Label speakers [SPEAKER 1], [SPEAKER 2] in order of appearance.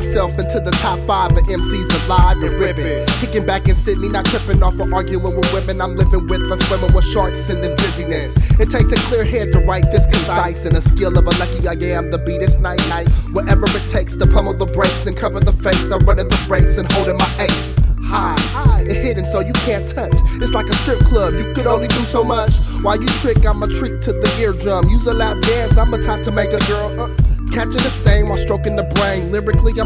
[SPEAKER 1] myself into the top 5 of MCs alive and ripping. Kicking back in Sydney, not tripping off of arguing with women I'm living with. I'm swimming with sharks in this busyness. It takes a clear head to write this concise, and a skill of a lucky I am to be this night. Whatever it takes to pummel the brakes and cover the face. I'm running the race and holding my ace high and hidden so you can't touch. It's like a strip club, you could only do so much. While you trick, I'm a treat to the eardrum. Use a lap dance, I'm a type to make a girl catching a stain while stroking the brain. Lyrically, I'm